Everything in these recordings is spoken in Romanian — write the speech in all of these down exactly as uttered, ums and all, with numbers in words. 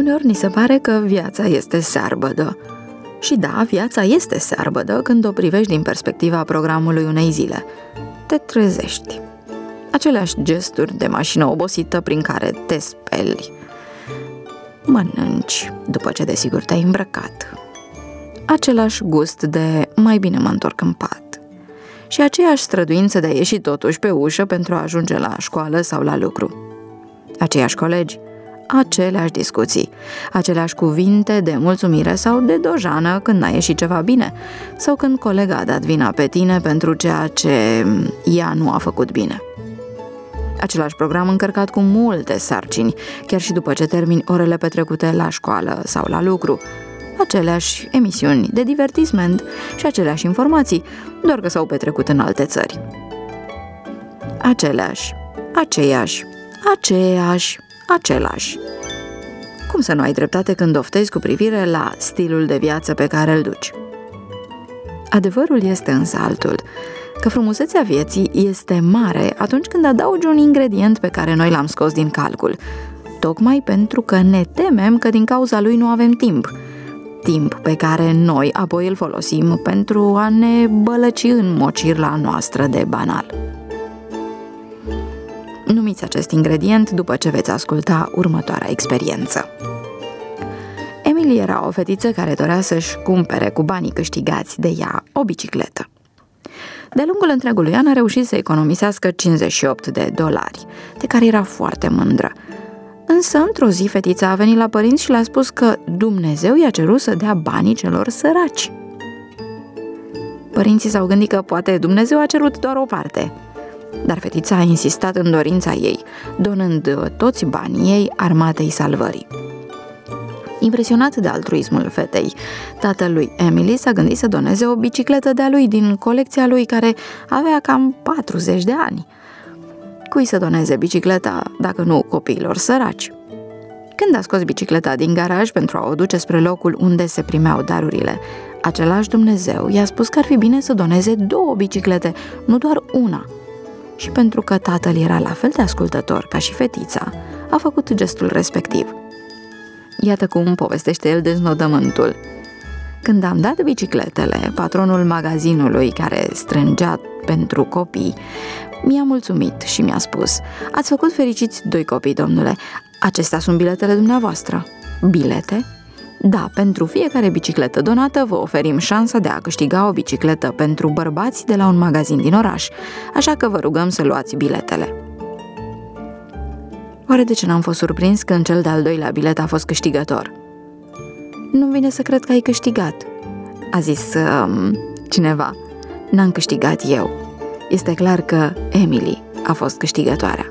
Uneori ni se pare că viața este searbădă. Și da, viața este searbădă când o privești din perspectiva programului unei zile. Te trezești. Aceleași gesturi de mașină obosită prin care te speli. Mănânci după ce desigur te-ai îmbrăcat. Același gust de mai bine mă întorc în pat. Și aceeași străduință de a ieși totuși pe ușă pentru a ajunge la școală sau la lucru. Aceiași colegi, aceleași discuții, aceleași cuvinte de mulțumire sau de dojană când n-a ieșit ceva bine sau când colega a dat vina pe tine pentru ceea ce ea nu a făcut bine. Același program încărcat cu multe sarcini, chiar și după ce termini orele petrecute la școală sau la lucru. Aceleași emisiuni de divertisment și aceleași informații, doar că s-au petrecut în alte țări. Aceleași, aceiași, aceeași, același. Cum să nu ai dreptate când oftezi cu privire la stilul de viață pe care îl duci? Adevărul este însă altul, că frumusețea vieții este mare atunci când adaugi un ingredient pe care noi l-am scos din calcul, tocmai pentru că ne temem că din cauza lui nu avem timp. Timp pe care noi apoi îl folosim pentru a ne bălăci în mocirla noastră de banal. Numiți acest ingredient după ce veți asculta următoarea experiență. Emily era o fetiță care dorea să-și cumpere cu banii câștigați de ea o bicicletă. De-a lungul întregului an a reușit să economisească cincizeci și opt de dolari, de care era foarte mândră. Însă, într-o zi, fetița a venit la părinți și le-a spus că Dumnezeu i-a cerut să dea banii celor săraci. Părinții s-au gândit că poate Dumnezeu a cerut doar o parte, dar fetița a insistat în dorința ei, donând toți banii ei Armatei Salvării. Impresionat de altruismul fetei, tatăl lui Emily s-a gândit să doneze o bicicletă de-a lui din colecția lui, care avea cam patruzeci de ani. Cui să doneze bicicleta dacă nu copiilor săraci? Când a scos bicicleta din garaj pentru a o duce spre locul unde se primeau darurile, același Dumnezeu i-a spus că ar fi bine să doneze două biciclete, nu doar una. Și pentru că tatăl era la fel de ascultător ca și fetița, a făcut gestul respectiv. Iată cum povestește el deznodământul. Când am dat bicicletele, patronul magazinului care strângea pentru copii mi-a mulțumit și mi-a spus: ați făcut fericiți doi copii, domnule. Acestea sunt biletele dumneavoastră. Bilete? Da, pentru fiecare bicicletă donată vă oferim șansa de a câștiga o bicicletă pentru bărbați de la un magazin din oraș, așa că vă rugăm să luați biletele. Oare de ce n-am fost surprins când cel de-al doilea bilet a fost câștigător? Nu-mi vine să cred că ai câștigat, a zis um, cineva. N-am câștigat eu. Este clar că Emily a fost câștigătoarea.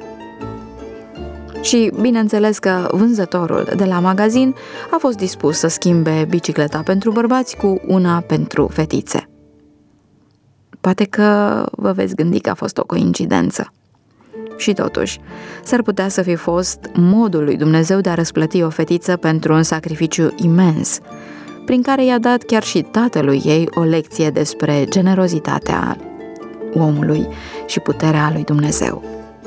Și bineînțeles că vânzătorul de la magazin a fost dispus să schimbe bicicleta pentru bărbați cu una pentru fetițe. Poate că vă veți gândi că a fost o coincidență. Și totuși, s-ar putea să fi fost modul lui Dumnezeu de a răsplăti o fetiță pentru un sacrificiu imens, prin care i-a dat chiar și tatălui ei o lecție despre generozitatea omului și puterea lui Dumnezeu.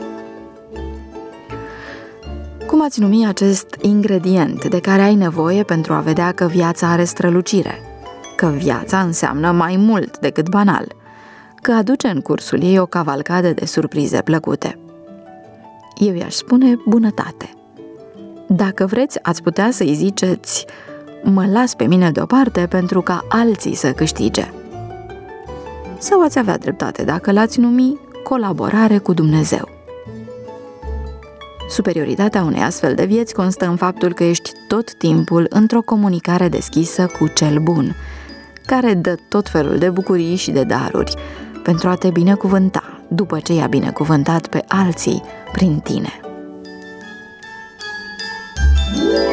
Cum ați numi acest ingredient de care ai nevoie pentru a vedea că viața are strălucire, că viața înseamnă mai mult decât banal, că aduce în cursul ei o cavalcadă de surprize plăcute? Eu i-aș spune bunătate. Dacă vreți, ați putea să-i ziceți: mă las pe mine deoparte pentru ca alții să câștige. Sau ați avea dreptate dacă l-ați numi colaborare cu Dumnezeu. Superioritatea unei astfel de vieți constă în faptul că ești tot timpul într-o comunicare deschisă cu cel bun, care dă tot felul de bucurii și de daruri pentru a te binecuvânta după ce i-a binecuvântat pe alții prin tine.